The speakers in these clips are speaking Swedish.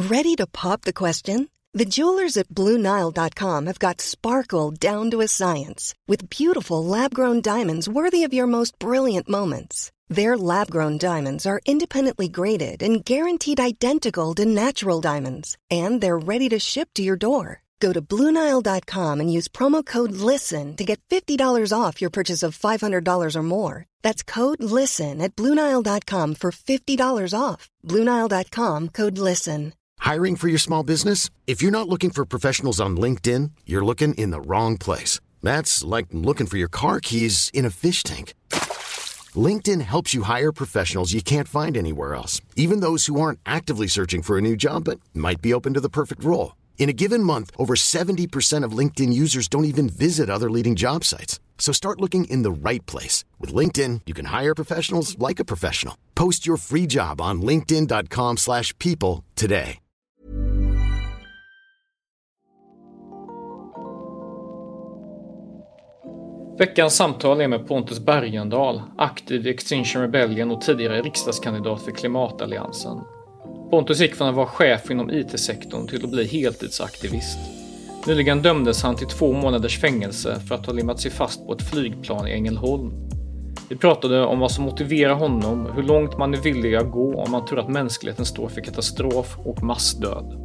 Ready to pop the question? The jewelers at BlueNile.com have got sparkle down to a science with beautiful lab-grown diamonds worthy of your most brilliant moments. Their lab-grown diamonds are independently graded and guaranteed identical to natural diamonds, and they're ready to ship to your door. Go to BlueNile.com and use promo code LISTEN to get $50 off your purchase of $500 or more. That's code LISTEN at BlueNile.com for $50 off. BlueNile.com, code LISTEN. Hiring for your small business? If you're not looking for professionals on LinkedIn, you're looking in the wrong place. That's like looking for your car keys in a fish tank. LinkedIn helps you hire professionals you can't find anywhere else, even those who aren't actively searching for a new job but might be open to the perfect role. In a given month, over 70% of LinkedIn users don't even visit other leading job sites. So start looking in the right place. With LinkedIn, you can hire professionals like a professional. Post your free job on linkedin.com/people today. Veckans samtal är med Pontus Bergendahl, aktiv i Extinction Rebellion och tidigare riksdagskandidat för Klimatalliansen. Pontus gick från att vara chef inom IT-sektorn till att bli heltidsaktivist. Nyligen dömdes han till 2 månaders fängelse för att ha limmat sig fast på ett flygplan i Ängelholm. Vi pratade om vad som motiverar honom, hur långt man är villig att gå om man tror att mänskligheten står för katastrof och massdöd.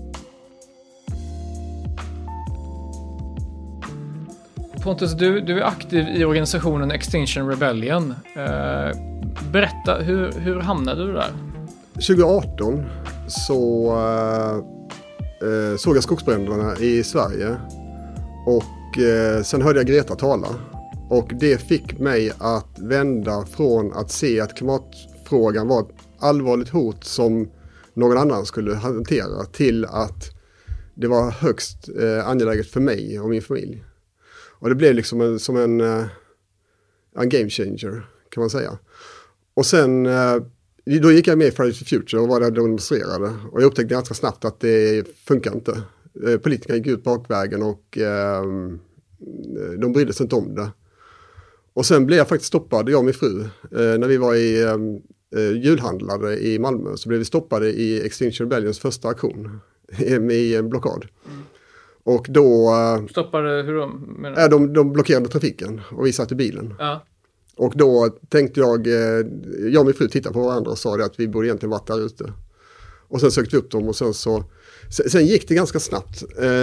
Pontus, du är aktiv i organisationen Extinction Rebellion. Berätta, hur hamnade du där? 2018 så såg jag skogsbränderna i Sverige och sen hörde jag Greta tala. Och det fick mig att vända från att se att klimatfrågan var ett allvarligt hot som någon annan skulle hantera till att det var högst angeläget för mig och min familj. Och det blev liksom som en game changer kan man säga. Och sen då gick jag med i Fridays for Future och var där och demonstrerade. Och jag upptäckte ganska snabbt att det funkar inte. Politikerna gick ut bakvägen och de brydde sig inte om det. Och sen blev jag faktiskt stoppad, jag och min fru, när vi var i julhandlare i Malmö. Så blev vi stoppade i Extinction Rebellions första aktion i en blockad. Mm. Och då... Stoppade hur de? De blockerade trafiken och vi satt i bilen. Ja. Och då tänkte jag och min fru tittade på varandra och sa det att vi borde egentligen varit där ute. Och sen sökte vi upp dem och sen gick det ganska snabbt.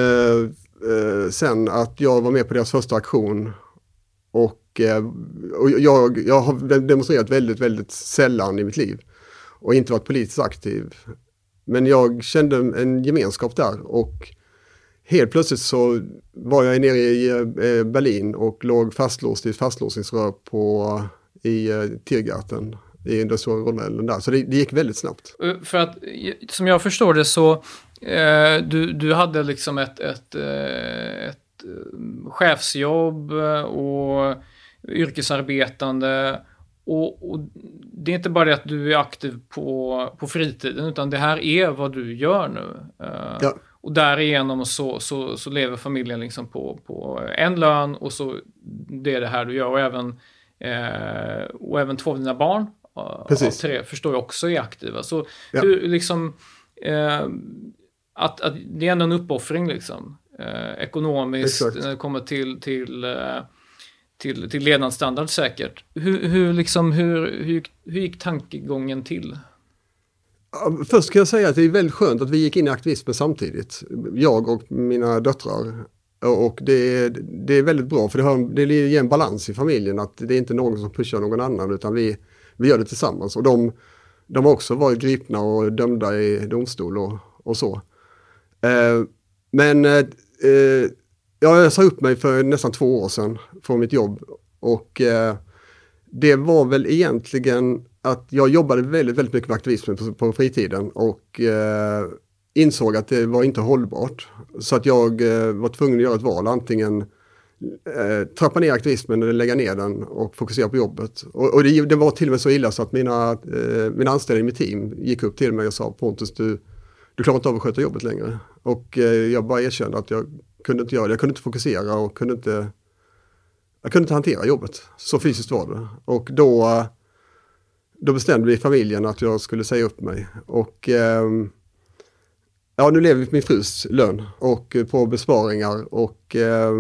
Sen att jag var med på deras första aktion och jag har demonstrerat väldigt, väldigt sällan i mitt liv och inte varit politiskt aktiv. Men jag kände en gemenskap där och helt plötsligt så var jag nere i Berlin och låg fastlåst i ett fastlåsningsrör i Tiergarten i den stora rondellen där. Så det gick väldigt snabbt. För att, som jag förstår det så, du hade liksom ett chefsjobb och yrkesarbetande och det är inte bara det att du är aktiv på fritiden utan det här är vad du gör nu. Ja. Och därigenom så lever familjen liksom på en lön och så det är det här du gör och även 2 av dina barn av 3 förstår jag också är aktiva. Så hur liksom att det är ändå en uppoffring liksom ekonomiskt. Exakt. När det kommer till levnadsstandard säkert. Hur gick tankegången till? Först kan jag säga att det är väldigt skönt att vi gick in i aktivismen samtidigt. Jag och mina döttrar. Och det är väldigt bra för det ger en balans i familjen. Att det är inte någon som pushar någon annan utan vi gör det tillsammans. Och de har också varit gripna och dömda i domstol och så. Jag sa upp mig för nästan 2 år sedan från mitt jobb. Och det var väl egentligen att jag jobbade väldigt, väldigt mycket med aktivismen på fritiden och insåg att det var inte hållbart. Så att jag var tvungen att göra ett val, antingen trappa ner aktivismen eller lägga ner den och fokusera på jobbet. Och det var till och med så illa så att mina anställda i mitt team gick upp till mig och sa: Pontus, du klarar inte av att sköta jobbet längre. Och jag bara erkände att jag kunde inte göra det. Jag kunde inte fokusera och jag kunde inte hantera jobbet. Så fysiskt var det. Och då bestämde vi i familjen att jag skulle säga upp mig. Och Ja, nu lever vi på min frus lön och på besparingar och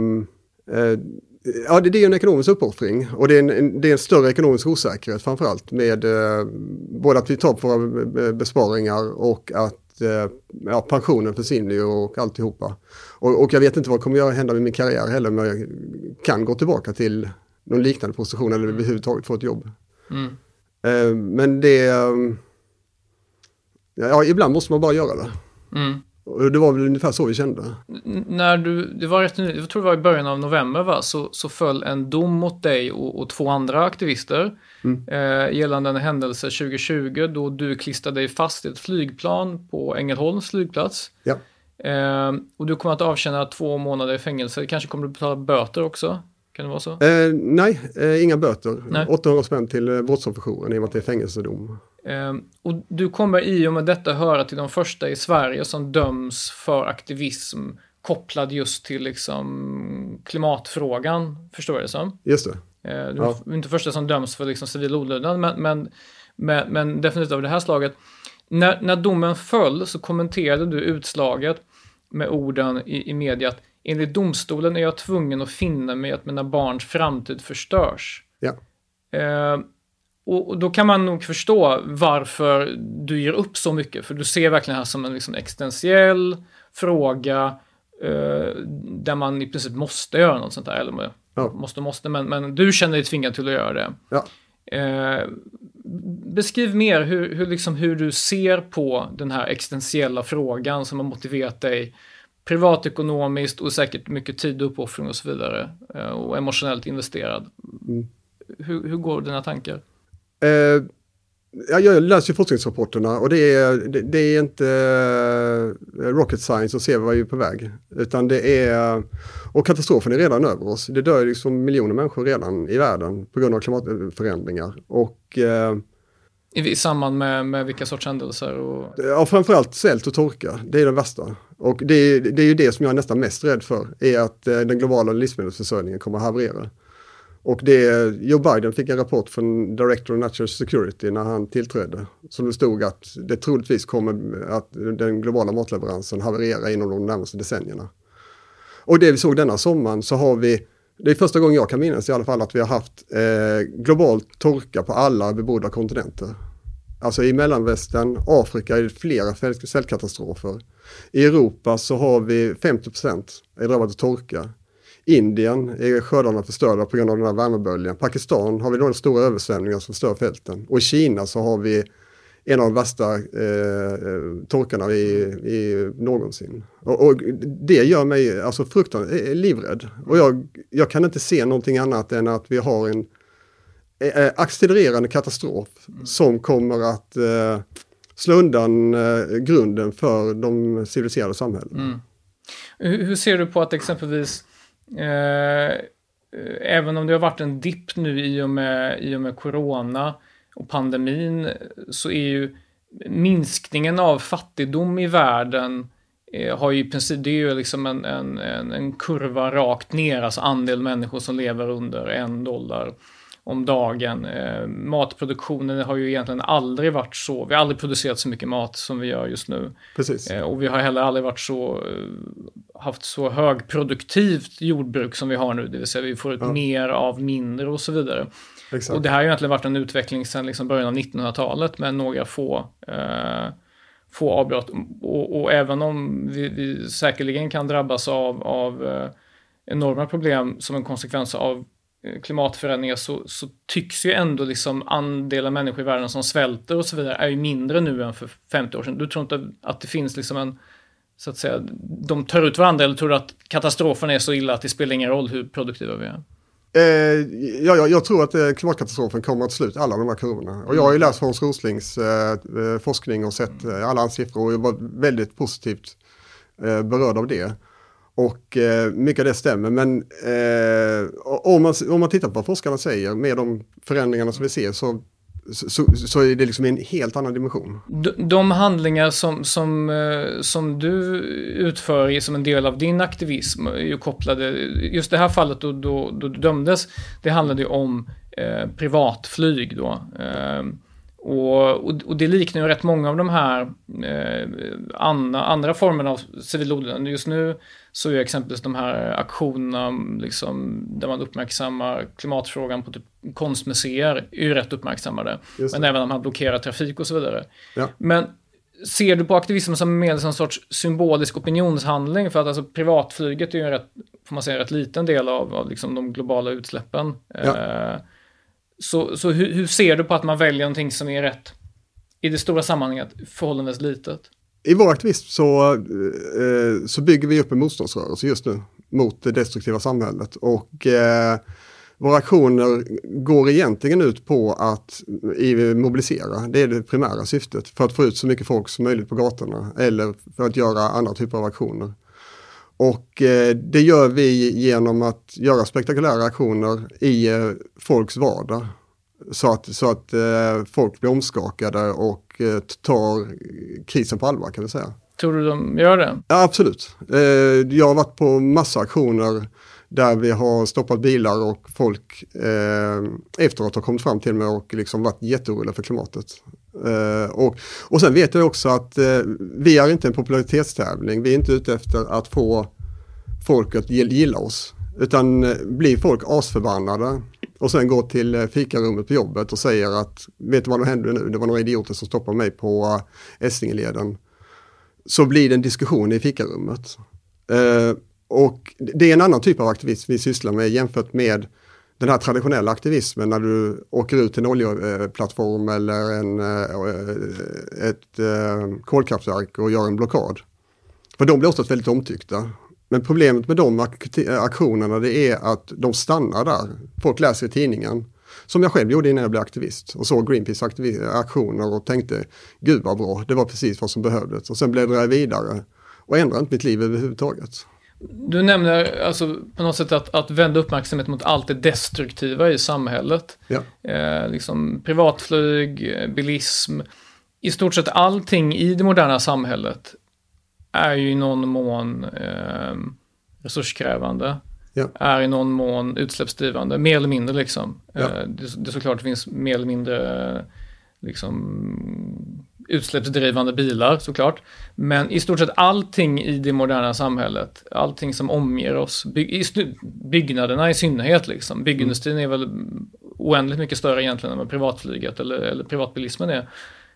ja, det är en ekonomisk uppoffring och det är en större ekonomisk osäkerhet framförallt med både att vi tar på våra besparingar och att pensionen försvinner och alltihopa. Och jag vet inte vad kommer att hända med min karriär heller, men jag kan gå tillbaka till någon liknande position eller överhuvudtaget få ett jobb. Men det ibland måste man bara göra det. Och det var väl ungefär så vi kände. När det var rätt jag tror det var i början av november, va? Så föll en dom mot dig och 2 andra aktivister gällande en händelse 2020 då du klistrade dig fast i ett flygplan på Ängelholms flygplats. Ja. Och du kommer att avtjäna 2 månader i fängelse. Kanske kommer du betala böter också? Kan det vara så? Nej, inga böter. Nej. 800 spänn till brottsofferjouren i och med att det är fängelsedom. Och du kommer i och med detta höra till de första i Sverige som döms för aktivism kopplad just till liksom klimatfrågan, förstår jag det som? Just det. Du är inte första som döms för liksom civil olydnad, men definitivt av det här slaget. När domen föll så kommenterade du utslaget med orden i media att enligt domstolen är jag tvungen att finna mig att mina barns framtid förstörs. Ja. Och då kan man nog förstå varför du ger upp så mycket. För du ser verkligen här som en liksom existentiell fråga där man i princip måste göra något sånt där. Eller måste, men du känner dig tvingad till att göra det. Ja. Beskriv mer hur du ser på den här existentiella frågan som har motiverat dig privatekonomiskt och säkert mycket tid och uppoffring och så vidare och emotionellt investerad. Hur går dina tankar? Jag läser ju forskningsrapporterna och det är inte rocket science att se vad vi är på väg. Utan det är, och katastrofen är redan över oss. Det dör liksom miljoner människor redan i världen på grund av klimatförändringar. Och i samband med vilka sorts händelser? Ja, framförallt svält och torka. Det är det värsta. Och det är ju det som jag är nästan mest rädd för. Är att den globala livsmedelsförsörjningen kommer att haverera. Och Joe Biden fick en rapport från Director of National Security när han tillträdde. Som det stod att det troligtvis kommer att den globala matleveransen haverera inom de närmaste decennierna. Och det vi såg denna sommaren så har vi, det är första gången jag kan minnas i alla fall att vi har haft global torka på alla bebodda kontinenter. Alltså i Mellanvästern, Afrika är det flera svältkatastrofer. I Europa så har vi 50% är drabbat av torka. Indien är skördarna förstörda på grund av den här värmeböljan. Pakistan har vi några stora översvämningar som förstör fälten. Och i Kina så har vi en av de värsta torkarna i någonsin. Och det gör mig alltså fruktansvärt livrädd. Och jag kan inte se någonting annat än att vi har en accelererande katastrof som kommer att slå undan grunden för de civiliserade samhällen. Hur ser du på att exempelvis även om det har varit en dipp nu i och med corona och pandemin så är ju minskningen av fattigdom i världen har ju i princip, det är ju liksom en kurva rakt ner, alltså andel människor som lever under $1 om dagen. Matproduktionen har ju egentligen aldrig varit så, vi har aldrig producerat så mycket mat som vi gör just nu. Precis. Och vi har heller aldrig varit haft så högproduktivt jordbruk som vi har nu, det vill säga vi får ut mer av mindre och så vidare. Exakt. Och det här har ju egentligen varit en utveckling sedan liksom början av 1900-talet med några få avbrott. Och även om vi säkerligen kan drabbas av enorma problem som en konsekvens av klimatförändringar så tycks ju ändå liksom andelen människor i världen som svälter och så vidare är ju mindre nu än för 50 år sedan. Du tror inte att det finns liksom en, så att säga, de tar ut varandra, eller tror du att katastrofen är så illa att det spelar ingen roll hur produktiva vi är? Jag tror att klimatkatastrofen kommer att sluta alla de här kurvorna. Och jag har ju läst Hans Roslings forskning och sett alla hans siffror och jag var väldigt positivt berörd av det. Och mycket av det stämmer, men om man tittar på vad forskarna säger med de förändringarna som vi ser så är det liksom en helt annan dimension. De handlingar som du utför som en del av din aktivism är ju kopplade, just det här fallet då du dömdes, det handlade ju om privatflyg då. Och det liknar ju rätt många av de här andra formerna av civil olydnad. Just nu så är exempelvis de här aktionerna liksom, där man uppmärksammar klimatfrågan på typ konstmuseer är ju rätt uppmärksammade. Men även om man blockerar trafik och så vidare. Ja. Men ser du på aktivism som med en sorts symbolisk opinionshandling? För att alltså, privatflyget är ju får man säga, rätt liten del av liksom, de globala utsläppen. Ja. Så hur ser du på att man väljer någonting som är rätt i det stora sammanhanget förhållandevis litet? I vår aktivism så bygger vi upp en motståndsrörelse just nu mot det destruktiva samhället. Och våra aktioner går egentligen ut på att mobilisera. Det är det primära syftet. För att få ut så mycket folk som möjligt på gatorna. Eller för att göra andra typer av aktioner. Och det gör vi genom att göra spektakulära aktioner i folks vardag. Så att folk blir omskakade och tar krisen på allvar, kan vi säga. Tror du de gör det? Ja, absolut. Jag har varit på massa aktioner där vi har stoppat bilar och folk efteråt har kommit fram till mig och liksom varit jätteoroliga för klimatet. Och sen vet jag också att vi är inte en popularitetstävling. Vi är inte ute efter att få folk att gilla oss. Utan blir folk asförbannade och sen går till fikarummet på jobbet och säger att vet du vad som händer nu? Det var några idioter som stoppade mig på Essingeleden. Så blir det en diskussion i fikarummet. Och det är en annan typ av aktivism vi sysslar med jämfört med den här traditionella aktivismen när du åker ut till en oljeplattform eller ett kolkraftverk och gör en blockad. För de blir också väldigt omtyckta. Men problemet med de aktionerna det är att de stannar där. Folk läser i tidningen. Som jag själv gjorde innan jag blev aktivist. Och såg Greenpeace aktioner och tänkte gud vad bra, det var precis vad som behövdes. Och sen bläddrade jag vidare och ändrade inte mitt liv överhuvudtaget. Du nämner alltså på något sätt att vända uppmärksamhet mot allt det destruktiva i samhället. Ja. Liksom privatflyg, bilism. I stort sett allting i det moderna samhället är ju i någon mån resurskrävande. Ja. Är i någon mån utsläppsdrivande. Mer eller mindre liksom. Ja. Det är såklart det finns mer eller mindre liksom utsläppsdrivande bilar såklart. Men i stort sett allting i det moderna samhället, allting som omger oss, byggnaderna i synnerhet liksom. Byggindustrin är väl oändligt mycket större egentligen än vad privatflyget eller privatbilismen är.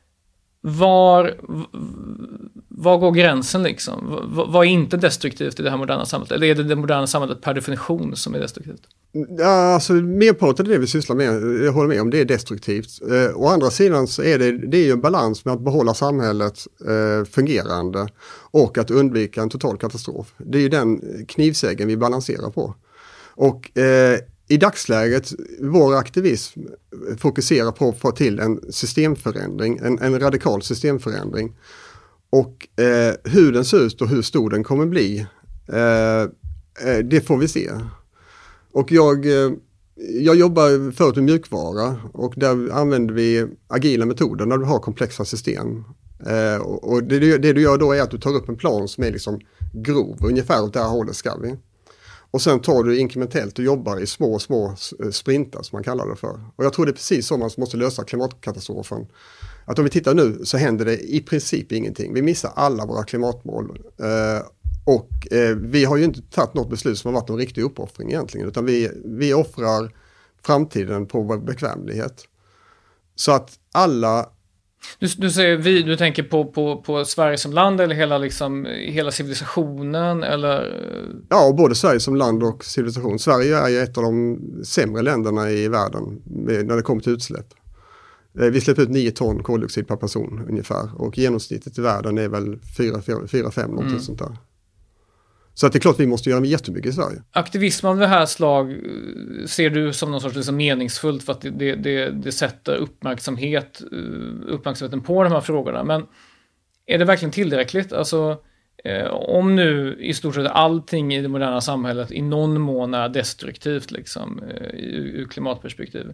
Var går gränsen liksom? Vad är inte destruktivt i det här moderna samhället? Eller är det moderna samhället per definition som är destruktivt? Ja, alltså merparten av det vi sysslar med, jag håller med om, det är destruktivt. Å andra sidan så är det är ju en balans med att behålla samhället fungerande och att undvika en total katastrof. Det är ju den knivsägen vi balanserar på. Och i dagsläget, vår aktivism fokuserar på att få till en systemförändring, en radikal systemförändring. Och hur den ser ut och hur stor den kommer bli, det får vi se. Och jag jobbar förut med mjukvara och där använder vi agila metoder när du har komplexa system. Och det du gör då är att du tar upp en plan som är liksom grov, ungefär åt det här hållet ska vi. Och sen tar du inkrementellt och jobbar i små sprintar som man kallar det för. Och jag tror det är precis så man måste lösa klimatkatastrofen. Att om vi tittar nu så händer det i princip ingenting. Vi missar alla våra klimatmål. Och vi har ju inte tagit något beslut som har varit en riktig uppoffring egentligen. Utan vi offrar framtiden på vår bekvämlighet. Så att alla... Du säger du tänker på Sverige som land eller hela civilisationen eller? Ja, både Sverige som land och civilisation. Sverige är ju ett av de sämre länderna i världen när det kommer till utsläpp. Vi släpper ut 9 ton koldioxid per person ungefär och genomsnittet i världen är väl 4-5 någonting sånt där. Så att det är klart vi måste göra jättemycket i Sverige. Aktivism av det här slag ser du som någon sorts liksom meningsfullt för att det sätter uppmärksamheten på de här frågorna. Men är det verkligen tillräckligt? Alltså, om nu i stort sett allting i det moderna samhället i någon mån är destruktivt liksom, ur klimatperspektiv.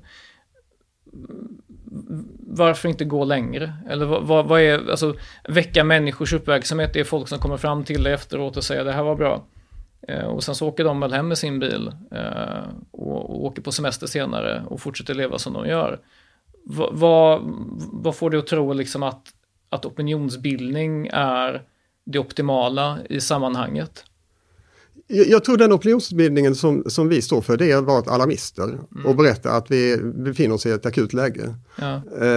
Varför inte gå längre? Eller vad är, alltså, väcka människors uppmärksamhet, det är folk som kommer fram till det efteråt och säger det här var bra. Och sen så åker de väl hem med sin bil och åker på semester senare och fortsätter leva som de gör. vad får du att tro liksom att opinionsbildning är det optimala i sammanhanget? Jag tror den opinionsbildningen som vi står för, det är att vara alarmister och berätta att vi befinner oss i ett akut läge. Ja.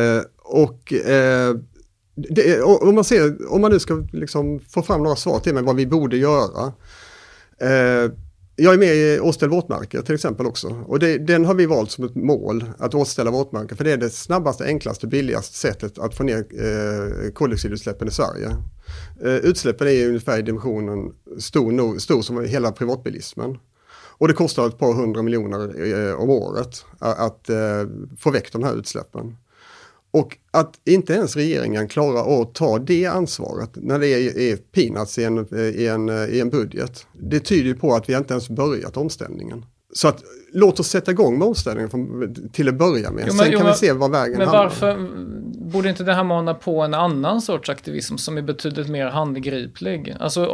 Om man nu ska liksom få fram några svar till mig vad vi borde göra. Jag är med i återställ våtmarker till exempel också. Och den har vi valt som ett mål, att återställa våtmarker. För det är det snabbaste, enklaste, billigaste sättet att få ner koldioxidutsläppen i Sverige. Utsläppen är ungefär i dimensionen stor som hela privatbilismen. Och det kostar ett par 100 miljoner om året att få väck de här utsläppen. Och att inte ens regeringen klarar att ta det ansvaret när det är peanuts i en budget. Det tyder på att vi inte ens börjat omställningen. Så att låt oss sätta igång med omställningen till att börja med. Sen kan vi se vad vägen hamnar. Men varför borde inte det här mana på en annan sorts aktivism som är betydligt mer handgriplig? Alltså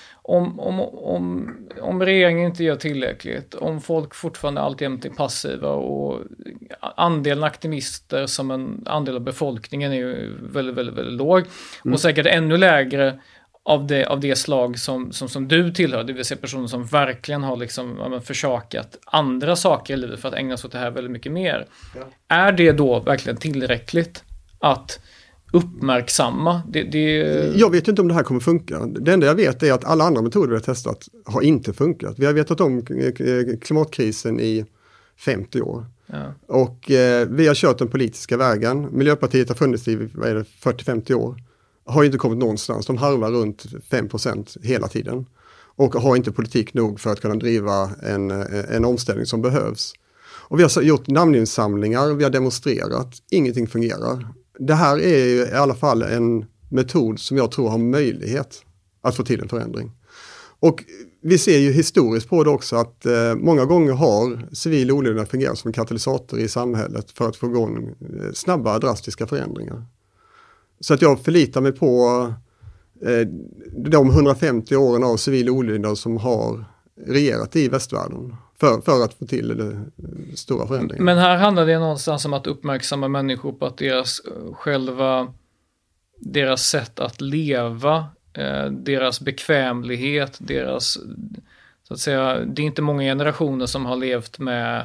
om regeringen inte gör tillräckligt, om folk fortfarande alltid är passiva och andelen aktivister som en andel av befolkningen är ju väldigt, väldigt, väldigt låg och säkert ännu lägre av det slag som du tillhör, det vill säga personer som verkligen har liksom, försakat andra saker i livet för att ägna sig åt det här väldigt mycket mer. Ja. Är det då verkligen tillräckligt att uppmärksamma? Jag vet inte om det här kommer funka. Det enda jag vet är att alla andra metoder vi har testat har inte funkat. Vi har vetat om klimatkrisen i 50 år. Ja. Och vi har kört den politiska vägen. Miljöpartiet har funnits i 40-50 år. Har inte kommit någonstans. De harvar runt 5% hela tiden. Och har inte politik nog för att kunna driva en omställning som behövs. Och vi har gjort namninsamlingar, vi har demonstrerat. Ingenting fungerar. Det här är ju i alla fall en metod som jag tror har möjlighet att få till en förändring. Och vi ser ju historiskt på det också att många gånger har civil olydnad fungerat som en katalysator i samhället för att få igång snabba, drastiska förändringar. Så att jag förlitar mig på de 150 åren av civil olydnad som har regerat i västvärlden för att få till stora förändringar. Men här handlar det någonstans om att uppmärksamma människor på att deras sätt att leva, deras bekvämlighet, deras, så att säga, det är inte många generationer som har levt med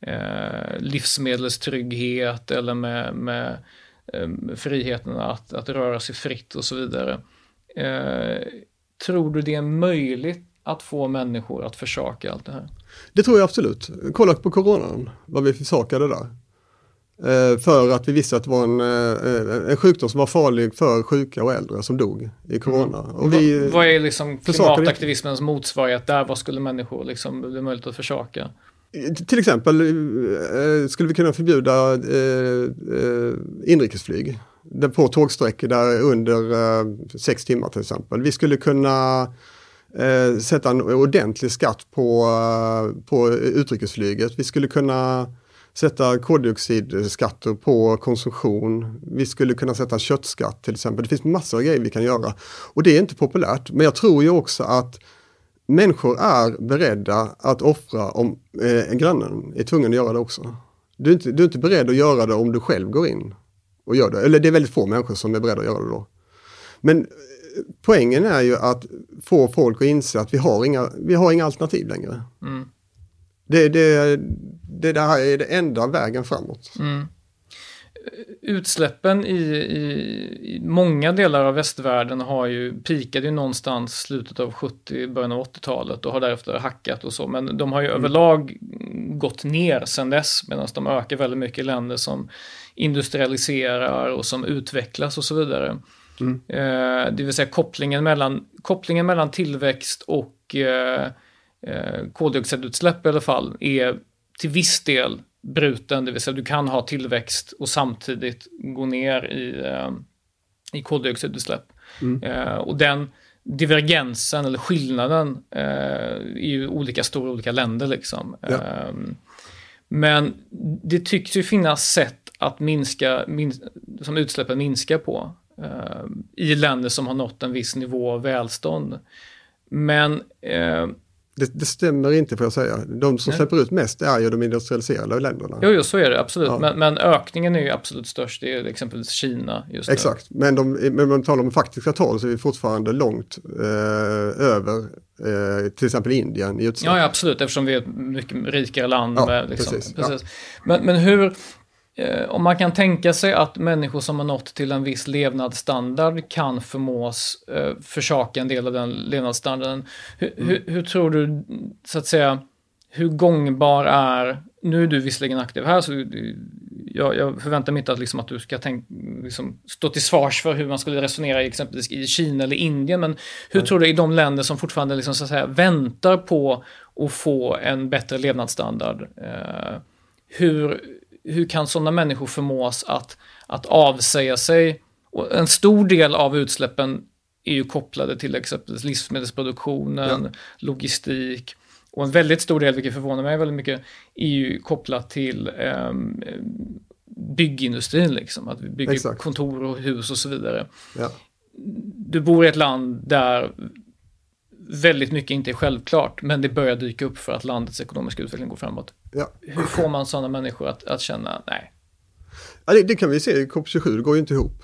livsmedelstrygghet eller med friheten att röra sig fritt och så vidare. Tror du det är möjligt att få människor att försaka allt det här? Det tror jag absolut. Kolla på coronan, vad vi försakade där. För att vi visste att det var en sjukdom som var farlig för sjuka och äldre som dog i corona. Och vad är liksom klimataktivismens motsvarighet där? Vad skulle människor liksom bli möjligt att försaka? Till exempel skulle vi kunna förbjuda inrikesflyg på tågsträckor där under 6 timmar till exempel. Vi skulle kunna sätta en ordentlig skatt på utrikesflyget. Vi skulle kunna sätta koldioxidskatter på konsumtion. Vi skulle kunna sätta köttskatt till exempel. Det finns massor av grejer vi kan göra. Och det är inte populärt. Men jag tror ju också att människor är beredda att offra om grannen är tvungen att göra det också. Du är inte beredd att göra det om du själv går in och gör det. Eller det är väldigt få människor som är beredda att göra det då. Men poängen är ju att få folk att inse att vi har inga alternativ längre. Mm. Det här är det enda vägen framåt. Mm. Utsläppen i många delar av västvärlden pikade ju någonstans slutet av 70, början av 80-talet och har därefter hackat och så. Men de har ju överlag gått ner sedan dess, medan de ökar väldigt mycket i länder som industrialiserar och som utvecklas och så vidare. Mm. Det vill säga kopplingen mellan tillväxt och koldioxidutsläpp i alla fall är till viss del bruten, det vill säga du kan ha tillväxt och samtidigt gå ner i koldioxidutsläpp. Mm. Och den divergensen eller skillnaden är ju olika stor i olika länder liksom. Ja. Men det tycks ju finnas sätt att som utsläppen minskar på i länder som har nått en viss nivå av välstånd. Men Det stämmer inte, får jag säga. De som släpper ut mest är ju de industrialiserade länderna. Jo, så är det absolut. Ja. Men ökningen är ju absolut störst. Det är exempelvis Kina just nu. Exakt, men om man talar om faktiska tal så är vi fortfarande långt över till exempel Indien i utsläpp. Ja, absolut, eftersom vi är ett mycket rikare land. Ja, med, liksom, precis. Men hur... Om man kan tänka sig att människor som har nått till en viss levnadsstandard kan förmås försaka en del av den levnadsstandarden. Hur tror du, så att säga, hur gångbar är, nu är du visserligen aktiv här så jag förväntar mig inte att du ska stå till svars för hur man skulle resonera exempelvis i Kina eller Indien, men hur tror du i de länder som fortfarande så att säga, väntar på att få en bättre levnadsstandard, hur kan sådana människor förmås att avsäga sig? Och en stor del av utsläppen är ju kopplade till exempelvis livsmedelsproduktionen, logistik, och en väldigt stor del, vilket förvånar mig väldigt mycket, är ju kopplat till byggindustrin, liksom, att vi bygger kontor och hus och så vidare. Ja. Du bor i ett land där väldigt mycket inte är självklart, men det börjar dyka upp för att landets ekonomiska utveckling går framåt. Ja. Hur får man sådana människor att känna, nej? Ja, det kan vi se i COP27, det går ju inte ihop.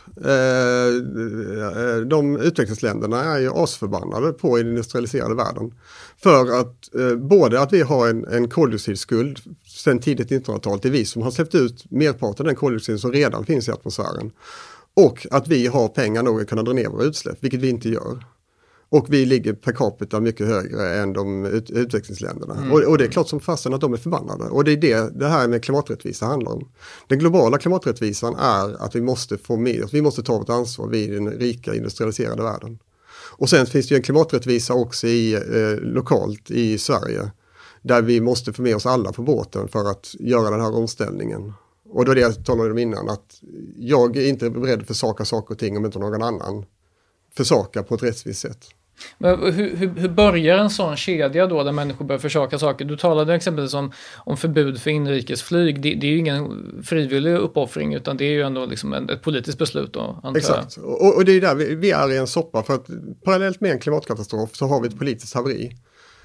De utvecklingsländerna är ju asförbannade på den industrialiserade världen. För att både att vi har en koldioxidskuld sedan tidigt 1900-tal, det är vi som har släppt ut merparten av den koldioxid som redan finns i atmosfären. Och att vi har pengar nog att kunna dra ner våra utsläpp, vilket vi inte gör. Och vi ligger per capita mycket högre än de utvecklingsländerna. Och det är klart som fasen att de är förbannade. Och det är det här med klimaträttvisa handlar om. Den globala klimaträttvisan är att vi måste få med oss, vi måste ta vårt ansvar vid den rika industrialiserade världen. Och sen finns det ju en klimaträttvisa också lokalt i Sverige. Där vi måste få med oss alla på båten för att göra den här omställningen. Och då är det jag talade om innan, att jag är inte beredd att försaka saker och ting om inte någon annan försaka på ett rättvist sätt. Men hur börjar en sån kedja då där människor börjar försaka saker? Du talade exempelvis om förbud för inrikesflyg. Det är ju ingen frivillig uppoffring, utan det är ju ändå liksom ett politiskt beslut då, antar Exakt. Och det är där vi är i en soppa, för att parallellt med en klimatkatastrof så har vi ett politiskt haveri.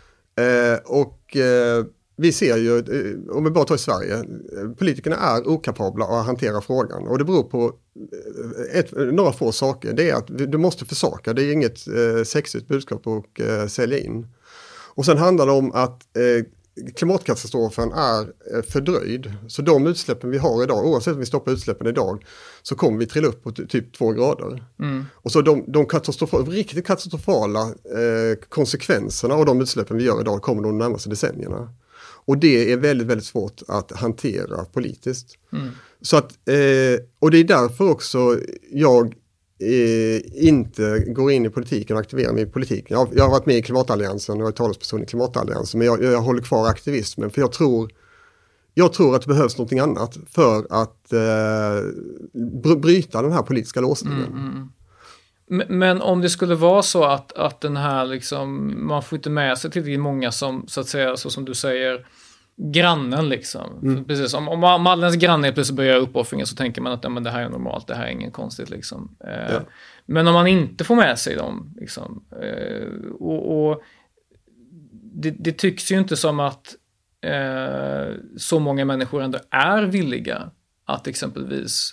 Vi ser ju, om vi bara tar i Sverige, politikerna är okapabla att hantera frågan. Och det beror på några få saker. Det är att du måste försaka, det är inget sexigt budskap att sälja in. Och sen handlar det om att klimatkatastrofen är fördröjd. Så de utsläppen vi har idag, oavsett om vi stoppar utsläppen idag, så kommer vi trilla upp på typ 2 grader. Och så de riktigt katastrofala konsekvenserna av de utsläppen vi gör idag kommer de närmaste decennierna. Och det är väldigt, väldigt svårt att hantera politiskt. Så att, och det är därför också jag inte går in i politiken och aktiverar mig i politiken. Jag har varit med i Klimatalliansen och jag är talesperson i Klimatalliansen, men jag håller kvar aktivismen, för jag tror att det behövs någonting annat för att bryta den här politiska låsningen. Men om det skulle vara så att den här liksom, man får inte med sig till många som, så att säga, så som du säger, grannen liksom. Precis, om allens granne plötsligt börjar uppoffringen så tänker man att men det här är normalt, det här är inget konstigt liksom. Men om man inte får med sig dem liksom, och det tycks ju inte som att så många människor ändå är villiga att exempelvis,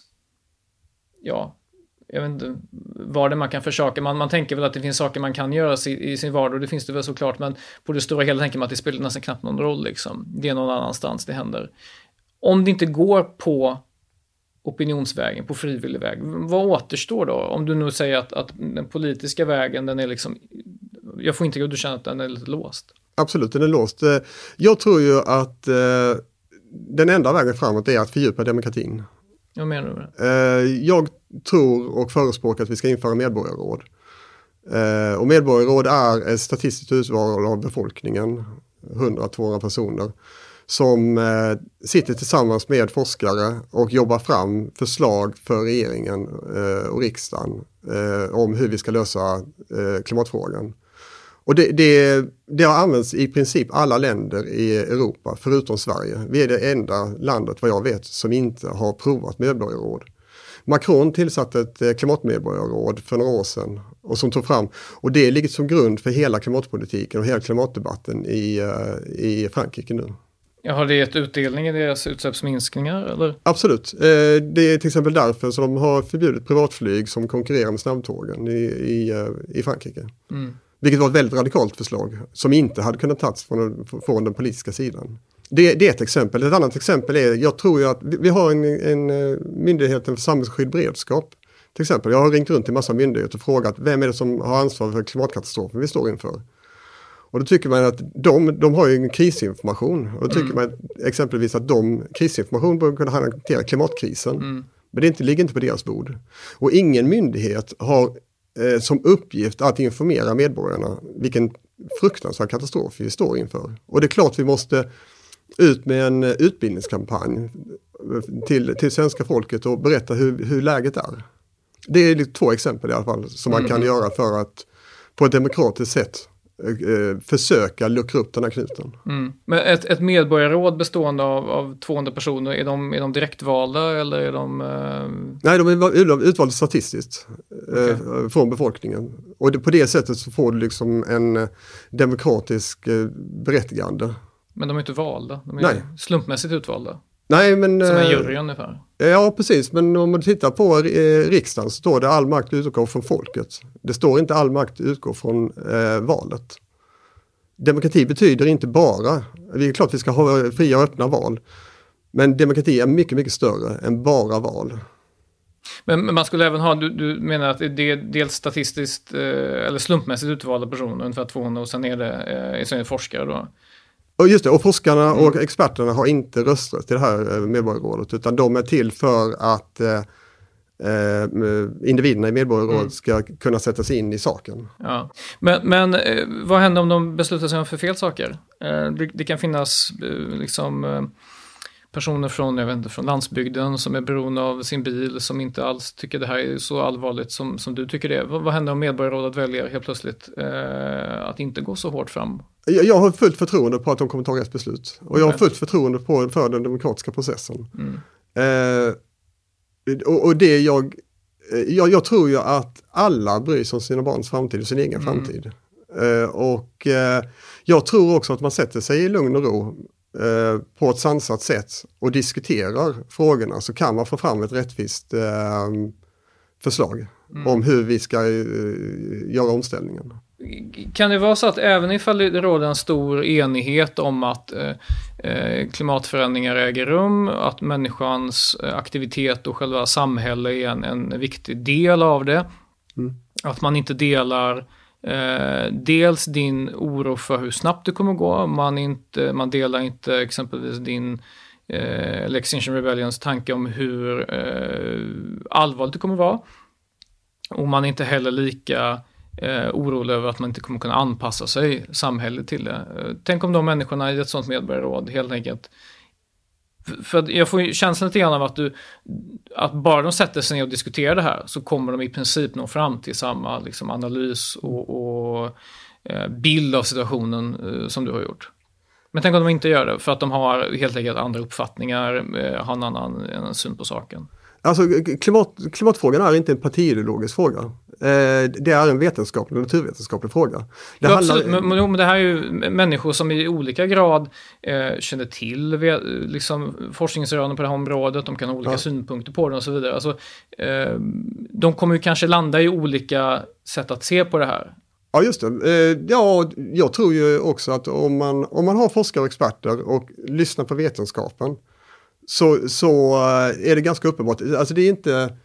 jag vet inte vad det man kan försaka. Man tänker väl att det finns saker man kan göra i sin vardag, och det finns det väl såklart, men på det stora hela tänker man att det spelar nästan knappt någon roll liksom. Det är någon annanstans det händer. Om det inte går på opinionsvägen, på frivillig väg, vad återstår då? Om du nu säger att den politiska vägen, den är liksom, jag får inte att du känner att den är lite låst. Absolut, den är låst. Jag tror ju att den enda vägen framåt är att fördjupa demokratin. Jag menar du det? Jag tror och förespråkar att vi ska införa medborgarråd. Och medborgarråd är ett statistiskt urval av befolkningen, 100-200 personer, som sitter tillsammans med forskare och jobbar fram förslag för regeringen och riksdagen om hur vi ska lösa klimatfrågan. Och det har använts i princip alla länder i Europa förutom Sverige. Vi är det enda landet, vad jag vet, som inte har provat medborgarråd. Macron tillsatte ett klimatmedborgarråd för några år sedan och som tog fram, och det ligger som grund för hela klimatpolitiken och hela klimatdebatten i Frankrike nu. Ja, har det gett utdelning i deras utsläppsminskningar? Eller? Absolut. Det är till exempel därför som de har förbjudit privatflyg som konkurrerar med snabbtågen i Frankrike. Vilket var ett väldigt radikalt förslag som inte hade kunnat tas från den politiska sidan. Det är ett exempel. Ett annat exempel är, jag tror ju att vi har en myndigheten för samhällsskydd beredskap. Till exempel, jag har ringt runt till massa myndigheter och frågat vem är det som har ansvar för klimatkatastrofen vi står inför. Och då tycker man att de har ju en krisinformation. Och då tycker man exempelvis att krisinformation bör kunna hantera klimatkrisen. Men det ligger inte på deras bord. Och ingen myndighet har som uppgift att informera medborgarna vilken fruktansvärd katastrof vi står inför. Och det är klart vi måste ut med en utbildningskampanj till svenska folket och berätta hur läget är. Det är 2 exempel i alla fall som man kan göra för att på ett demokratiskt sätt försöka luckra upp den här knuten. Men ett medborgarråd bestående av 200 personer, är de direktvalda eller är de... Nej, de är utvalda statistiskt från befolkningen. Och på det sättet så får du liksom en demokratisk berättigande. Men de är inte valda, de är slumpmässigt utvalda. Nej, men... Som en jury ungefär. Ja, precis. Men om man tittar på riksdagen så står det all makt utgår från folket. Det står inte all makt utgår från valet. Demokrati betyder inte bara... Det är klart vi ska ha fria och öppna val. Men demokrati är mycket, mycket större än bara val. Men man skulle även ha... Du menar att det är dels statistiskt eller slumpmässigt utvalda personer, ungefär 200, och sen är det forskare då? Och just det, och forskarna och experterna har inte rösträtt till det här medborgarrådet, utan de är till för att individerna i medborgarrådet ska kunna sätta sig in i saken. Ja. Men vad händer om de beslutar sig för fel saker? Det kan finnas personer från landsbygden som är beroende av sin bil, som inte alls tycker det här är så allvarligt som du tycker det är. Vad händer om medborgarrådet väljer helt plötsligt att inte gå så hårt fram? Jag har fullt förtroende på att de kommer ta rätt beslut. Och jag har fullt förtroende för den demokratiska processen. Och det jag tror ju att alla bryr sig om sina barns framtid och sin egen framtid. Och jag tror också att man sätter sig i lugn och ro på ett sansat sätt och diskuterar frågorna, så kan man få fram ett rättvist förslag om hur vi ska göra omställningen. Kan det vara så att även ifall det råder en stor enighet om att klimatförändringar äger rum, att människans aktivitet och själva samhälle är en viktig del av det, att man inte delar dels din oro för hur snabbt det kommer gå, man delar inte exempelvis din Extinction Rebellions tanke om hur allvarligt det kommer vara, och man är inte heller lika orolig över att man inte kommer kunna anpassa sig samhället till det. Tänk om de människorna i ett sånt medborgarråd helt enkelt, för jag får ju känslan lite grann av att bara de sätter sig ner och diskuterar det här, så kommer de i princip nå fram till samma analys och bild av situationen som du har gjort. Men tänk om de inte gör det, för att de har helt enkelt andra uppfattningar, har en annan syn på saken. Alltså klimatfrågan är inte en partiideologisk fråga. Det är en vetenskaplig, naturvetenskaplig fråga. Absolut, men det här är ju människor som i olika grad känner till forskningsrönen på det här området. De kan ha olika synpunkter på det och så vidare. Alltså, de kommer ju kanske landa i olika sätt att se på det här. Ja, just det. Jag tror ju också att om man har forskare och experter och lyssnar på vetenskapen, så är det ganska uppenbart. Alltså det är inte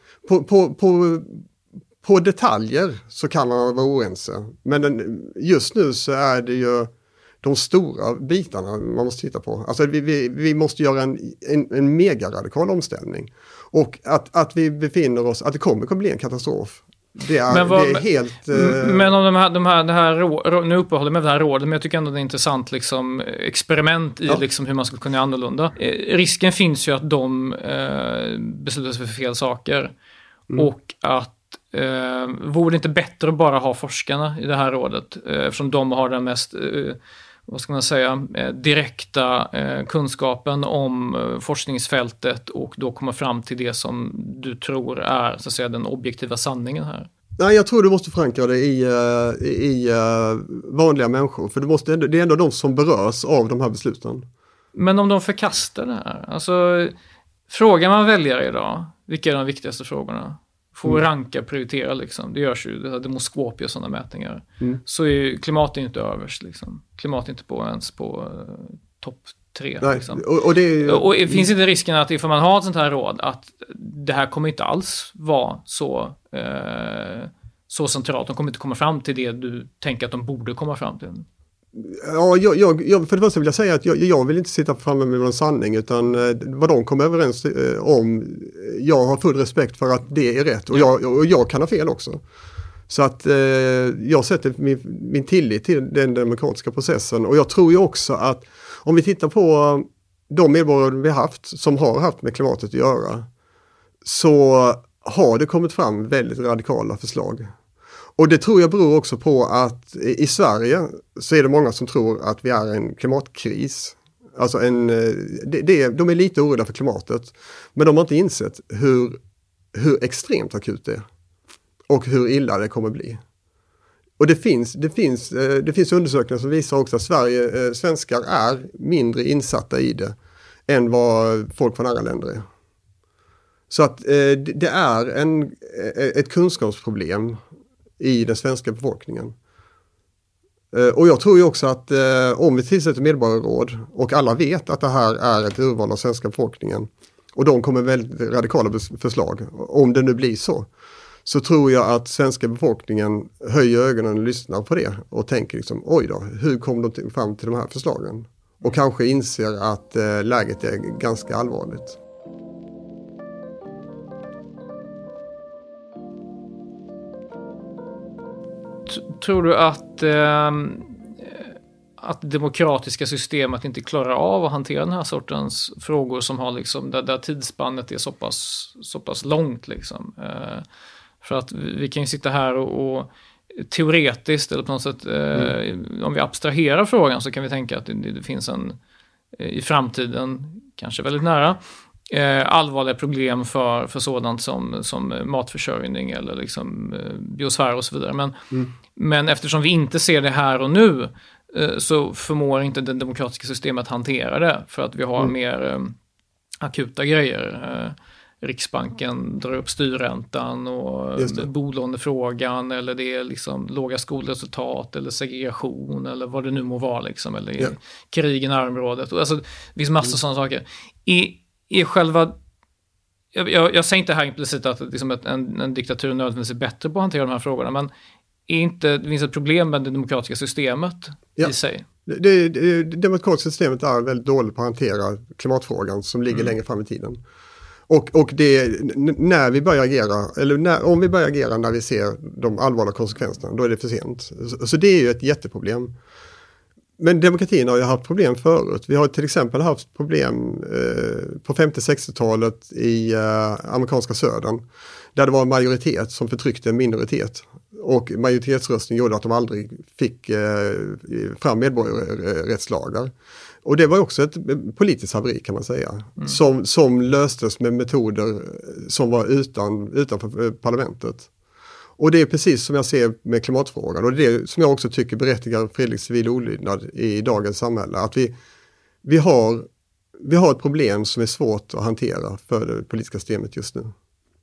på detaljer så kan man vara oense. Men just nu så är det ju de stora bitarna man måste titta på. Alltså vi måste göra en mega radikal omställning. Och att vi befinner oss, att det kommer bli en katastrof. Det är helt... Men om det här nu uppehåller med det här rådet, men jag tycker ändå det är intressant experiment i hur man skulle kunna göra annorlunda. Risken finns ju att de beslutar sig för fel saker. Och att vore det inte bättre att bara ha forskarna i det här rådet, eftersom de har den mest vad ska man säga, direkta kunskapen om forskningsfältet och då komma fram till det som du tror är så att säga den objektiva sanningen här? Nej, jag tror du måste förankra det i vanliga människor, för det är ändå de som berörs av de här besluten. Men om de förkastar det här, alltså frågar man väljare idag, vilka är de viktigaste frågorna? Får ranka, prioritera liksom. Det görs ju, det Demoskop gör sådana mätningar. Så är klimat inte överst liksom. Klimat är inte ens på topp 3. Nej, liksom. och finns inte risken att ifall man har ett sånt här råd att det här kommer inte alls vara så centralt. De kommer inte komma fram till det du tänker att de borde komma fram till. Ja, jag för det första vill jag säga att jag vill inte sitta framme med någon sanning, utan vad de kommer överens om, jag har full respekt för att det är rätt, och jag kan ha fel också. Så att jag sätter min tillit till den demokratiska processen, och jag tror ju också att om vi tittar på de medborgare vi har haft som har haft med klimatet att göra, så har det kommit fram väldigt radikala förslag. Och det tror jag beror också på att i Sverige så är det många som tror att vi är en klimatkris. Alltså de är lite oroliga för klimatet, men de har inte insett hur extremt akut det är och hur illa det kommer bli. Och det finns undersökningar som visar också att svenskar är mindre insatta i det än vad folk från andra länder är. Så att det är ett kunskapsproblem i den svenska befolkningen. Och jag tror ju också att om vi tillsätter medborgarråd och alla vet att det här är ett urval av svenska befolkningen och de kommer väldigt radikala förslag, om det nu blir så tror jag att svenska befolkningen höjer ögonen och lyssnar på det och tänker liksom, oj då, hur kom de fram till de här förslagen? Och kanske inser att läget är ganska allvarligt. Tror du att det demokratiska systemet inte klarar av att hantera den här sortens frågor som har liksom, där tidsspannet är så pass långt liksom? För att vi kan ju sitta här och teoretiskt eller på något sätt, om vi abstraherar frågan så kan vi tänka att det finns i framtiden, kanske väldigt nära, allvarliga problem för sådant som matförsörjning eller liksom biosfär och så vidare. Men eftersom vi inte ser det här och nu så förmår inte det demokratiska systemet hantera det, för att vi har mer akuta grejer. Riksbanken drar upp styrräntan och bolånefrågan, eller det är liksom låga skolresultat eller segregation eller vad det nu må vara liksom, eller krig i närområdet. Alltså, det finns massor av sådana saker. I själva, jag säger inte här implicit att liksom en diktatur nödvändigtvis är bättre på att hantera de här frågorna, men det finns ett problem med det demokratiska systemet i sig. Det demokratiska systemet är väldigt dåligt på att hantera klimatfrågan som ligger längre fram i tiden. Och det, när vi börjar agera, eller om vi börjar agera när vi ser de allvarliga konsekvenserna, då är det för sent. Så det är ju ett jätteproblem. Men demokratin har ju haft problem förut. Vi har till exempel haft problem på 50-60-talet i amerikanska södern, där det var en majoritet som förtryckte en minoritet. Och majoritetsröstning gjorde att de aldrig fick fram medborgarrättslagar. Och det var också ett politiskt haveri, kan man säga, som löstes med metoder som var utanför parlamentet. Och det är precis som jag ser med klimatfrågan, och det är det som jag också tycker berättigar fredlig civil olydnad i dagens samhälle. Att vi har ett problem som är svårt att hantera för det politiska systemet just nu.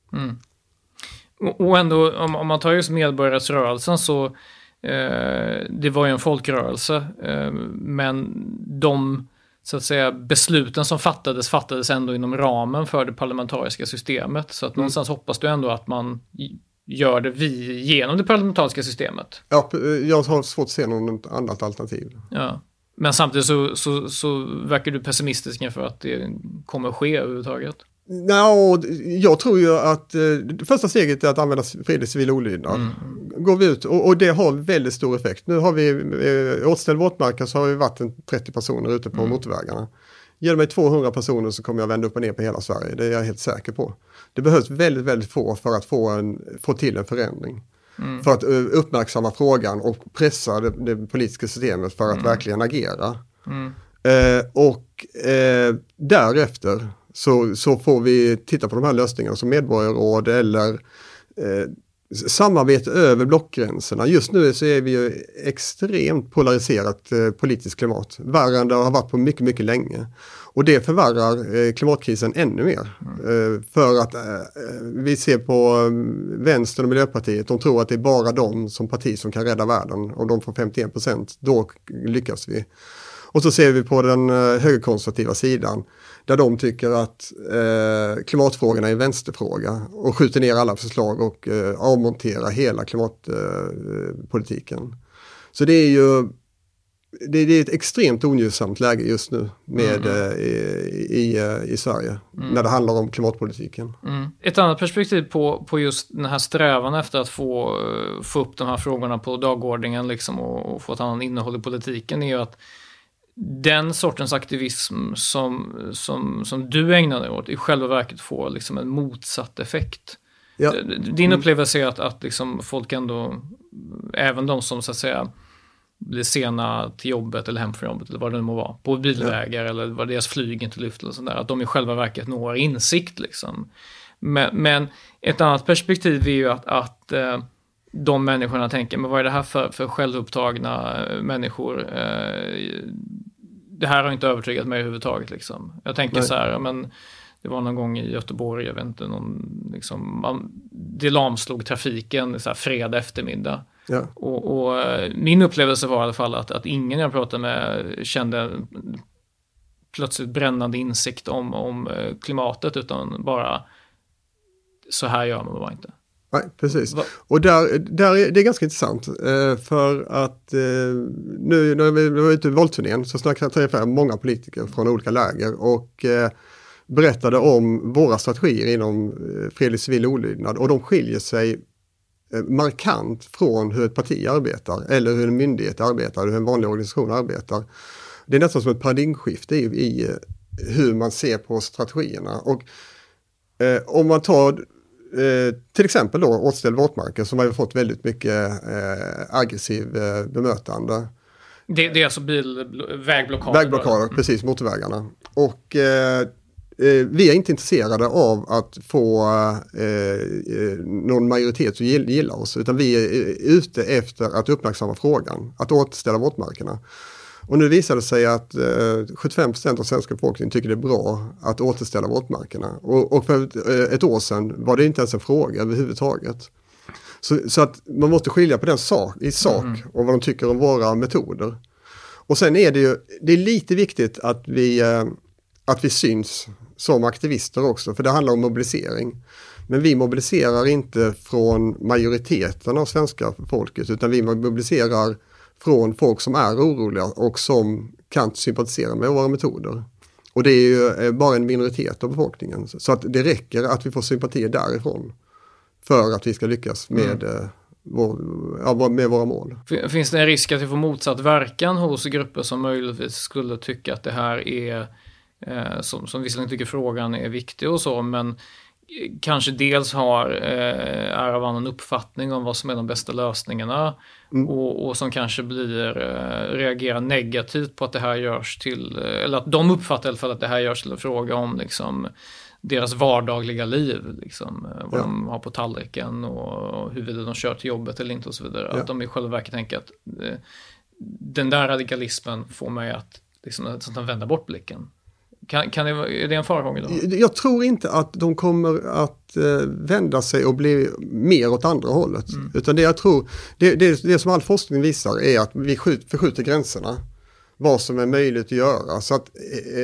Och ändå, om man tar just medborgarrättsrörelsen så det var ju en folkrörelse, men de så att säga besluten som fattades ändå inom ramen för det parlamentariska systemet, så att någonstans hoppas du ändå att man gör det genom det parlamentariska systemet. Ja, jag har svårt att se något annat alternativ. Ja. Men samtidigt så verkar du pessimistisk inför att det kommer att ske överhuvudtaget. Jag tror ju att det första steget är att använda fredlig civil olydnad. Går vi ut, och det har väldigt stor effekt. Nu har vi återställd våtmarker, så har vi varit 30 personer ute på motorvägarna. Ger mig 200 personer så kommer jag vända upp och ner på hela Sverige. Det är jag helt säker på. Det behövs väldigt, väldigt få för att få till en förändring. för att uppmärksamma frågan och pressa det politiska systemet för att verkligen agera. Därefter så får vi titta på de här lösningarna som medborgarråd eller samarbete över blockgränserna. Just nu så är vi ju extremt polariserat politiskt klimat. Värre än det har varit på mycket, mycket länge. Och det förvärrar klimatkrisen ännu mer. För att vi ser på Vänstern och Miljöpartiet, de tror att det är bara de som parti som kan rädda världen. Och de får 51%, då lyckas vi. Och så ser vi på den högerkonservativa sidan där de tycker att klimatfrågorna är en vänsterfråga och skjuter ner alla förslag och avmonterar hela klimatpolitiken. Så det är ju ett extremt ogynnsamt läge just nu med, i Sverige när det handlar om klimatpolitiken. Ett annat perspektiv på just den här strävan efter att få upp de här frågorna på dagordningen liksom, och få ett annat innehåll i politiken är ju att den sortens aktivism som du ägnar dig åt i själva verket får liksom en motsatt effekt. Ja. Din upplevelse är att liksom folk ändå, även de som så att säga blir sena till jobbet eller hem från jobbet eller vad det nu må vara, på bilvägar eller vad deras flyg inte lyfter eller sådär, att de i själva verket når insikt liksom. Men ett annat perspektiv är ju att de människorna tänker, men vad är det här för självupptagna människor? Det här har inte övertygat mig överhuvudtaget liksom. Jag tänker så här, men det var någon gång i Göteborg, jag vet inte, det lamslog trafiken så här fredag eftermiddag. Ja. Och min upplevelse var i alla fall att ingen jag pratade med kände plötsligt brännande insikt om klimatet, utan bara så här gör man bara inte. Nej, precis. Och det är ganska intressant för att nu när vi var ute i valturnén så snackade jag med många politiker från olika läger och berättade om våra strategier inom fredlig civil olydnad, och de skiljer sig markant från hur ett parti arbetar eller hur en myndighet arbetar, hur en vanlig organisation arbetar. Det är nästan som ett paradigmskifte i hur man ser på strategierna. Och om man tar till exempel då återställ våtmarker, som har fått väldigt mycket aggressiv bemötande. Det är alltså vägblockader? Vägblockader, precis, motorvägarna. Och vi är inte intresserade av att få någon majoritet som gillar oss, utan vi är ute efter att uppmärksamma frågan, att återställa våtmarkerna. Och nu visar det sig att 75% av svenska befolkningen tycker det är bra att återställa våtmarkerna. Och för ett år sedan var det inte ens en fråga överhuvudtaget. Så att man måste skilja på den sak och vad de tycker om våra metoder. Och sen är det är lite viktigt att vi syns som aktivister också, för det handlar om mobilisering. Men vi mobiliserar inte från majoriteten av svenska folket, utan vi mobiliserar från folk som är oroliga och som kan sympatisera med våra metoder. Och det är ju bara en minoritet av befolkningen. Så att det räcker att vi får sympatier därifrån för att vi ska lyckas med våra mål. Finns det en risk att vi får motsatt verkan hos grupper som möjligtvis skulle tycka att det här är, som visserligen tycker frågan är viktig och så, men kanske dels är av annan uppfattning om vad som är de bästa lösningarna och som kanske reagerar negativt på att det här görs till, eller att de uppfattar i alla fall att det här görs till en fråga om liksom deras vardagliga liv, liksom, vad de har på tallriken och huruvida de kör till jobbet eller inte och så vidare. Ja. Att de i själva verket tänker att den där radikalismen får mig att liksom, vända bort blicken. Är det en farhåga då? Jag tror inte att de kommer att vända sig och bli mer åt andra hållet. Utan det jag tror, det som all forskning visar är att vi förskjuter gränserna. Vad som är möjligt att göra. Så att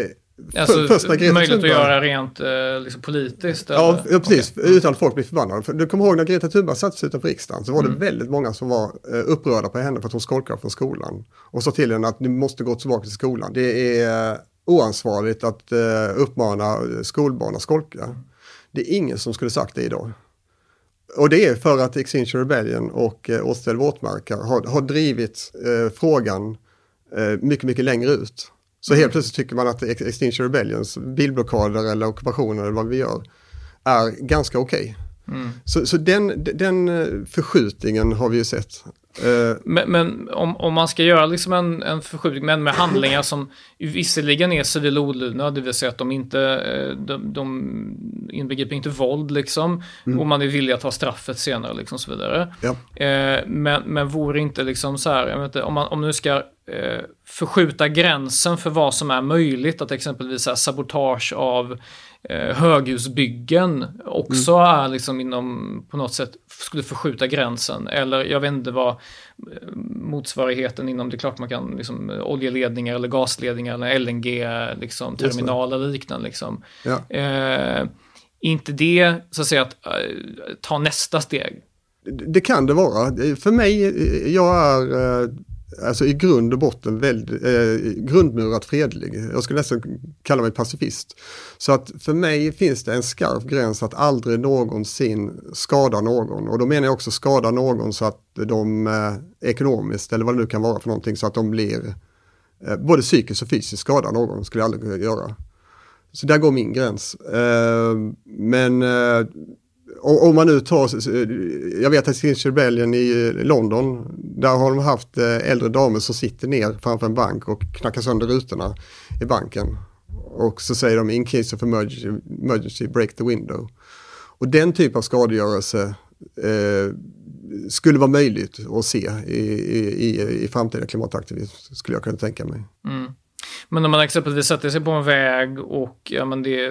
möjligt att göra rent liksom politiskt? Ja, precis. Okay. Utan att folk blir förbannade. För du kommer ihåg när Greta Thunberg satt utanför riksdagen, så var det väldigt många som var upprörda på henne för att hon skolkade från skolan. Och sa till henne att du måste gå tillbaka till skolan. Det är oansvarigt att uppmana skolbarn att skolka. Det är ingen som skulle sagt det idag. Och det är för att Extinction Rebellion och återställ våtmarker har drivit frågan mycket, mycket längre ut. Så helt plötsligt tycker man att Extinction Rebellions bilblockader eller ockupationer eller vad vi gör är ganska okej. Så den förskjutningen har vi ju sett. Men om man ska göra liksom en förskjutning med handlingar som visserligen är civil olydnad, det vill säga att de inbegriper inte våld liksom, och man är villig att ta straffet senare liksom, så vidare. Ja. Men vore inte liksom så här, jag vet inte, om nu ska förskjuta gränsen för vad som är möjligt, att exempelvis här, sabotage av höghusbyggen också är liksom inom, på något sätt skulle förskjuta gränsen, eller jag vet inte vad motsvarigheten inom, det är klart man kan liksom, oljeledningar eller gasledningar eller LNG liksom, terminal eller liknande liksom. Ja. Inte det så att säga att ta nästa steg? Det kan det vara. För mig, jag är alltså i grund och botten väldigt grundmurat fredlig. Jag skulle nästan kalla mig pacifist. Så att för mig finns det en skarp gräns att aldrig någonsin skada någon. Och då menar jag också skada någon så att de ekonomiskt, eller vad det nu kan vara för någonting, så att de blir både psykiskt och fysiskt skada någon, skulle jag aldrig göra. Så där går min gräns. Men om man nu tar, jag vet att Extinction Rebellion i London, där har de haft äldre damer som sitter ner framför en bank och knackar sönder rutorna i banken. Och så säger de in case of emergency break the window. Och den typ av skadegörelse skulle vara möjligt att se i framtida klimataktivism, skulle jag kunna tänka mig. Mm. Men om man exempelvis sätter sig på en väg och ja, men det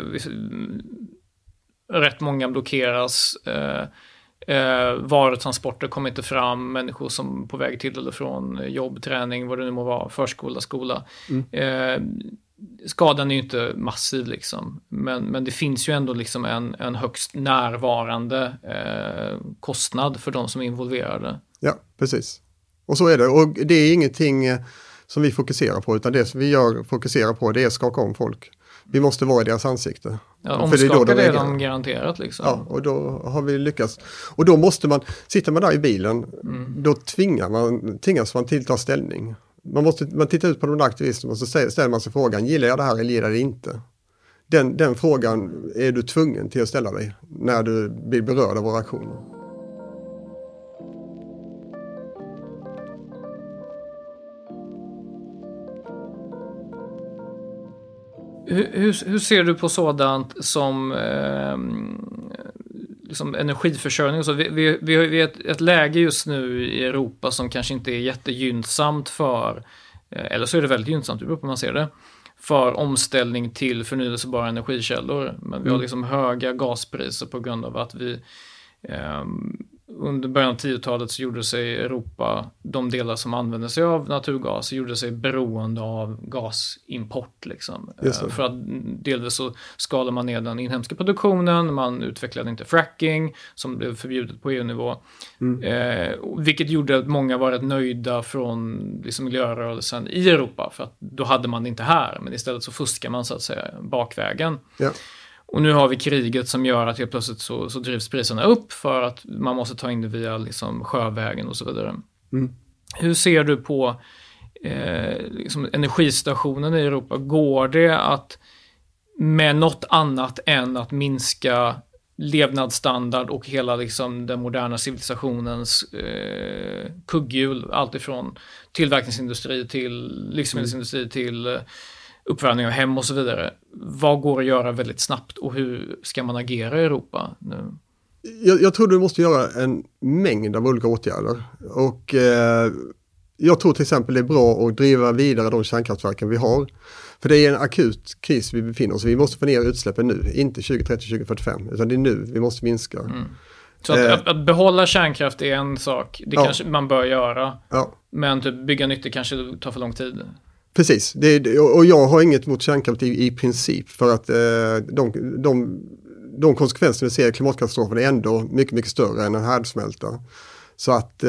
rätt många blockeras, varutransporter kommer inte fram, människor som på väg till eller från jobb, träning, vad det nu må vara, förskola, skola. Skadan är ju inte massiv liksom, men det finns ju ändå liksom en högst närvarande kostnad för de som är involverade. Ja, precis. Och så är det. Och det är ingenting som vi fokuserar på, utan det som vi fokuserar på, det är att skaka om folk. Vi måste vara i deras ansikte. Ja, omskakar det de garanterat liksom. Ja, och då har vi lyckats. Och då måste man, sitter man där i bilen, då tvingas man till att ta ställning. Man tittar ut på de aktivisterna och så ställer man sig frågan, gillar jag det här eller gillar jag det inte? Den frågan är du tvungen till att ställa dig när du blir berörd av våra aktioner. Hur ser du på sådant som liksom energiförsörjning? Och så? Vi har ett läge just nu i Europa som kanske inte är jättegynnsamt för, eller så är det väldigt gynnsamt, det beror på hur man ser det, för omställning till förnyelsebara energikällor. Men vi har liksom höga gaspriser på grund av att vi under början av 10-talet så gjorde sig Europa, de delar som använde sig av naturgas, gjorde sig beroende av gasimport liksom. För att delvis så skalade man ner den inhemska produktionen, man utvecklade inte fracking som blev förbjudet på EU-nivå. Vilket gjorde att många var rätt nöjda från liksom miljörörelsen i Europa, för att då hade man det inte här, men istället så fuskar man så att säga bakvägen. Ja. Och nu har vi kriget som gör att helt plötsligt så drivs priserna upp för att man måste ta in det via liksom sjövägen och så vidare. Hur ser du på liksom energistationen i Europa? Går det att med något annat än att minska levnadsstandard och hela liksom den moderna civilisationens kugghjul, allt ifrån tillverkningsindustri till livsmedelsindustri till uppvärmning av hem och så vidare. Vad går att göra väldigt snabbt och hur ska man agera i Europa nu? Jag tror du måste göra en mängd av olika åtgärder. Och jag tror till exempel det är bra att driva vidare de kärnkraftverken vi har. För det är en akut kris vi befinner oss i. Vi måste få ner utsläppen nu, inte 2030-2045, utan det är nu vi måste minska. Så att behålla kärnkraft är en sak. Det kanske man bör göra. Ja. Men typ bygga nytt kanske tar för lång tid. Precis, och jag har inget mot kärnkraft i princip, för att de konsekvenser vi ser i klimatkatastrofen är ändå mycket, mycket större än en härdsmälta. Så att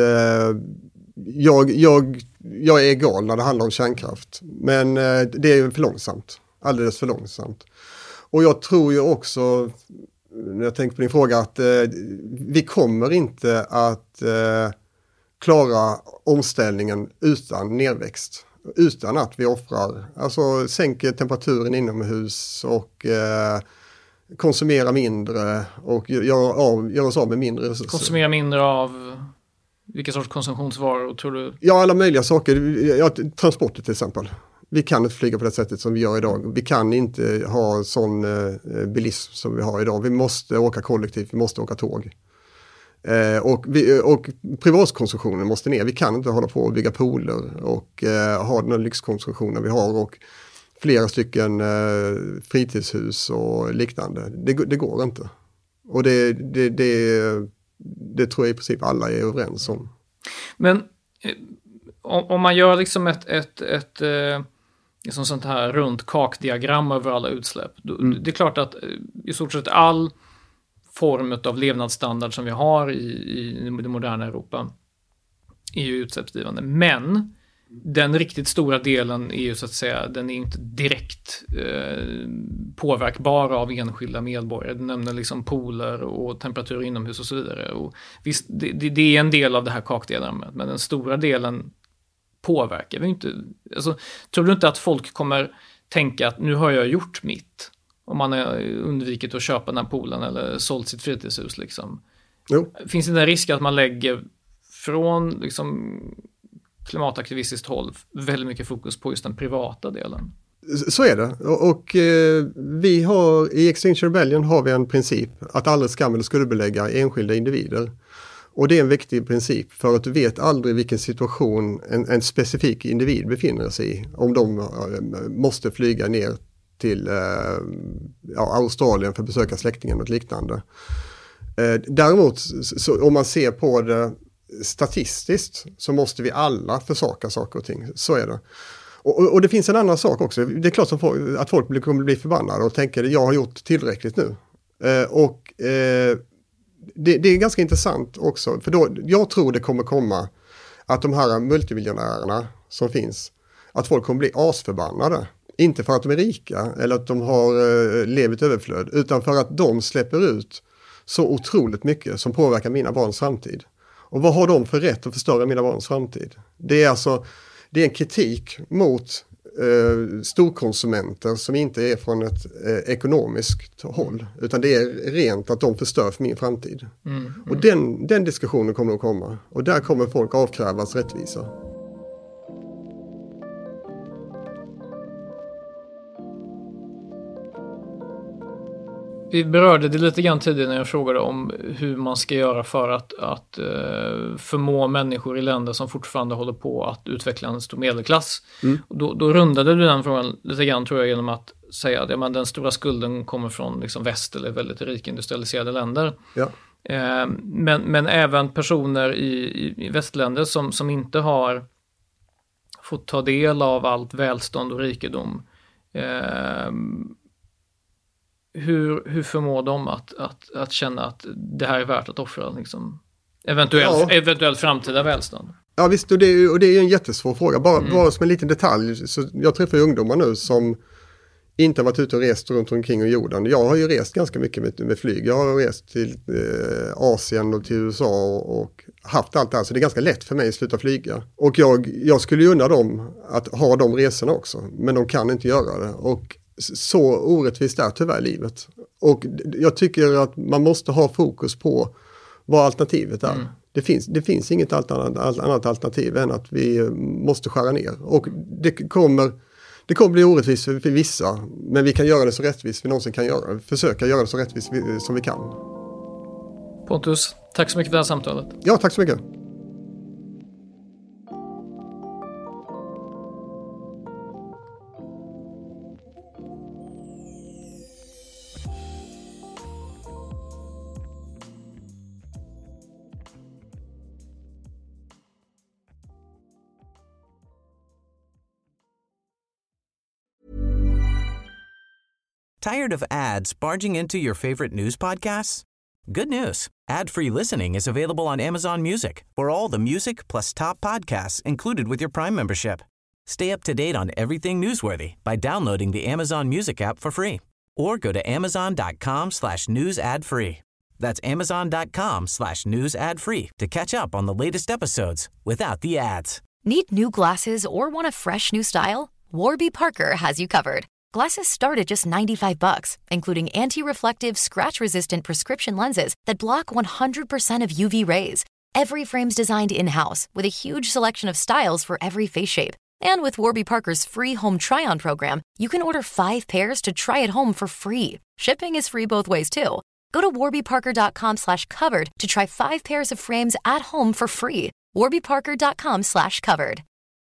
jag är egal när det handlar om kärnkraft, men det är för långsamt, alldeles för långsamt. Och jag tror ju också, när jag tänker på din fråga, att vi kommer inte att klara omställningen utan nedväxt. Utan att vi offrar, alltså sänker temperaturen inomhus och konsumera mindre och göra oss av med mindre resurser. Konsumera mindre av vilka sorts konsumtionsvaror tror du? Ja, alla möjliga saker. Transporter till exempel. Vi kan inte flyga på det sättet som vi gör idag. Vi kan inte ha sån bilism som vi har idag. Vi måste åka kollektivt, vi måste åka tåg. Och privatkonsumtionen måste ner. Vi kan inte hålla på och bygga pooler och ha den lyxkonsumtionen vi har och flera stycken fritidshus och liknande. Det går inte. Och det tror jag i princip alla är överens om. Men om man gör liksom ett liksom sånt här runt kakdiagram över alla utsläpp. Det är klart att i stort sett all form av levnadsstandard som vi har i det moderna Europa är ju utsläppsdrivande. Men den riktigt stora delen är ju så att säga, den är inte direkt påverkbar av enskilda medborgare. Du nämner liksom pooler och temperatur inomhus och så vidare. Och visst, det är en del av det här kakdiagrammet, men den stora delen påverkar vi inte. Alltså, tror du inte att folk kommer tänka att nu har jag gjort mitt? Om man har undvikit att köpa den här poolen eller sålt sitt fritidshus liksom. Jo. Finns det en risk att man lägger från liksom klimataktivistiskt håll väldigt mycket fokus på just den privata delen? Så är det. Och vi har i Extinction Rebellion har vi en princip att aldrig skam eller skuldbelägga enskilda individer. Och det är en viktig princip för att du vet aldrig vilken situation en specifik individ befinner sig i. Om de måste flyga ner till Australien för att besöka släktingen och liknande. Däremot så, om man ser på det statistiskt så måste vi alla försaka saker och ting. Så är det. Och det finns en annan sak också. Det är klart att folk kommer bli förbannade och tänker att jag har gjort tillräckligt nu. Det är ganska intressant också. För då, jag tror det kommer komma att de här multimiljonärerna som finns, att folk kommer bli asförbannade. Inte för att de är rika eller att de har levt överflöd, utan för att de släpper ut så otroligt mycket som påverkar mina barns framtid. Och vad har de för rätt att förstöra mina barns framtid? Det är en kritik mot storkonsumenter som inte är från ett ekonomiskt håll, utan det är rent att de förstör för min framtid. Och den diskussionen kommer att komma. Och där kommer folk avkrävas rättvisa. Vi berörde det lite grann tidigare när jag frågade om hur man ska göra för att förmå människor i länder som fortfarande håller på att utveckla en stor medelklass. Och då rundade du den frågan lite grann, tror jag, genom att säga att den stora skulden kommer från liksom väst eller väldigt rika industrialiserade länder. Ja. Men även personer i västländer som inte har fått ta del av allt välstånd och rikedom. Hur förmår de att känna att det här är värt att offra liksom, eventuellt framtida välstånd? Ja visst, och det är en jättesvår fråga. Bara som en liten detalj, så jag träffar ungdomar nu som inte har varit ute och rest runt omkring i jorden. Jag har ju rest ganska mycket med flyg. Jag har rest till Asien och till USA och haft allt det här. Så det är ganska lätt för mig att sluta flyga. Och jag skulle ju unna dem att ha de resorna också. Men de kan inte göra det. Och så orättvist är tyvärr livet. Och jag tycker att man måste ha fokus på vad alternativet är. Det finns inget annat alternativ än att vi måste skära ner. Och det kommer bli orättvist för vissa, men vi kan göra det så rättvist vi någonsin kan göra. Försöka göra det så rättvist som vi kan. Pontus, tack så mycket för det här samtalet. Ja, tack så mycket. Tired of ads barging into your favorite news podcasts? Good news. Ad-free listening is available on Amazon Music for all the music plus top podcasts included with your Prime membership. Stay up to date on everything newsworthy by downloading the Amazon Music app for free or go to amazon.com/news ad free. That's amazon.com/news ad free to catch up on the latest episodes without the ads. Need new glasses or want a fresh new style? Warby Parker has you covered. Glasses start at just $95, including anti-reflective, scratch-resistant prescription lenses that block 100% of UV rays. Every frame's designed in-house with a huge selection of styles for every face shape. And with Warby Parker's free home try-on program, you can order 5 pairs to try at home for free. Shipping is free both ways, too. Go to warbyparker.com/covered to try 5 pairs of frames at home for free. warbyparker.com/covered.